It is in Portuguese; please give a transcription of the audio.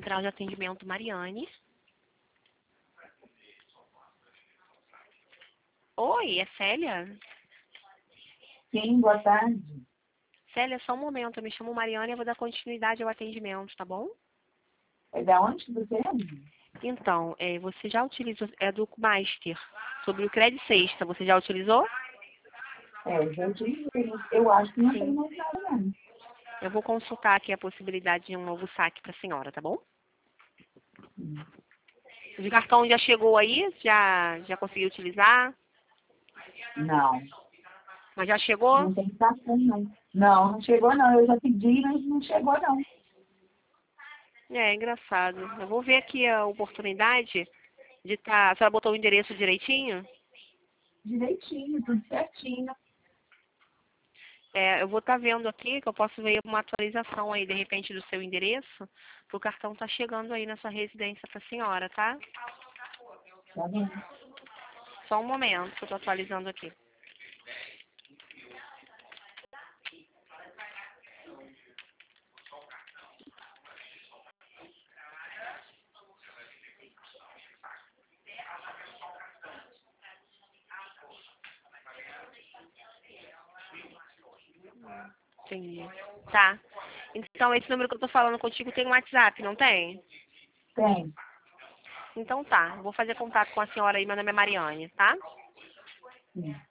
Central de Atendimento Mariane. Oi, é Célia? Sim, boa tarde. Célia, só um momento, eu me chamo Mariane e eu vou dar continuidade ao atendimento, tá bom? É da onde que você é? Então, você já utilizou, é do Master, sobre o Credit Sexta, você já utilizou? É, já utilizei. Eu acho que não tem Sim. mais nada, não. Eu vou consultar aqui a possibilidade de um novo saque para a senhora, tá bom? Sim. O cartão já chegou aí? Já conseguiu utilizar? Não, Mas já chegou? não tem cartão, não. Não, não chegou, não. Eu já pedi, mas não chegou, não. É engraçado. Eu vou ver aqui a oportunidade de estar. A senhora botou o endereço direitinho? Direitinho, tudo certinho. Eu vou estar vendo aqui que eu posso ver uma atualização aí, de repente, do seu endereço, para o cartão estar chegando aí na sua residência para a senhora, tá? Tá bem? Só um momento que eu estou atualizando aqui. Entendi. Tá. Então, esse número que eu tô falando contigo tem um WhatsApp, não tem? Tem. Então tá. Eu vou fazer contato com a senhora aí, meu nome é Mariane, tá? Sim.